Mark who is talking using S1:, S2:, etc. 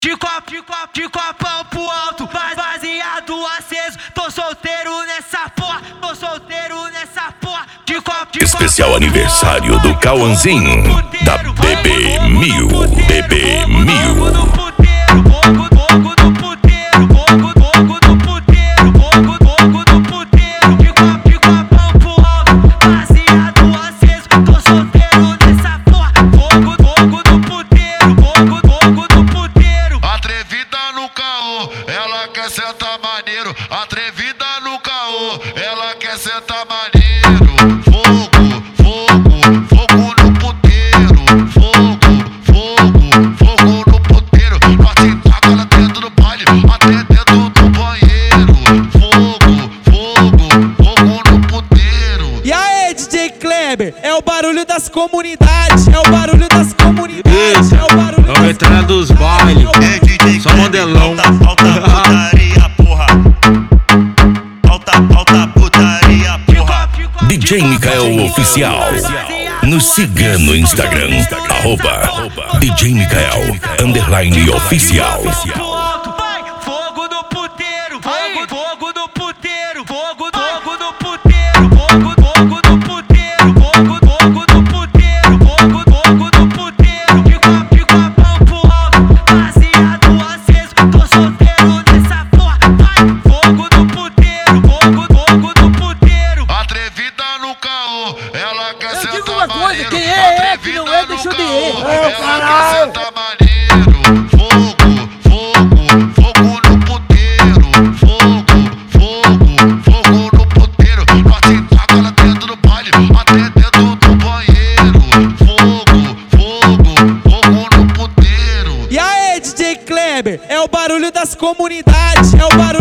S1: De copão pro alto, baseado aceso. Tô solteiro nessa porra, tô solteiro nessa porra.
S2: Especial aniversário do Cauãzinho, da BB1000, BB1000.
S3: Ela quer sentar maneiro, atrevida no caô, ela quer sentar maneiro. Fogo, fogo, fogo no puteiro. Fogo, fogo, fogo no puteiro. Nós te taca lá dentro do baile, até dentro do banheiro. Fogo, fogo, fogo no puteiro.
S4: E aí, DJ Kleber, é o barulho das comunidades, é o barulho das comunidades, é o barulho das
S5: entrada dos bailes, só modelão.
S6: Falta putaria, porra. Falta putaria, porra.
S2: DJ Mikael Oficial. Nos siga no Instagram, @DJ Mikael _oficial.
S1: Fogo do puteiro, fogo do puteiro, fogo do puteiro, fogo do puteiro, fogo do puteiro, fogo do puteiro. De copão pro alto, baseado aceso. Tô solteiro nessa porra, fogo do puteiro, fogo do puteiro.
S3: Atrevida no caô, ela quer sentar maneiro.
S7: Digo uma coisa, quem é que não é, deixa eu ver.
S3: Ela quer sentar maneiro. Fogo, fogo, fogo no puteiro. Fogo, fogo, fogo no puteiro. Nós te taca lá dentro do baile, até dentro do banheiro. Fogo, fogo, fogo no puteiro.
S4: E aí, DJ Kleber, é o barulho das comunidades, é o barulho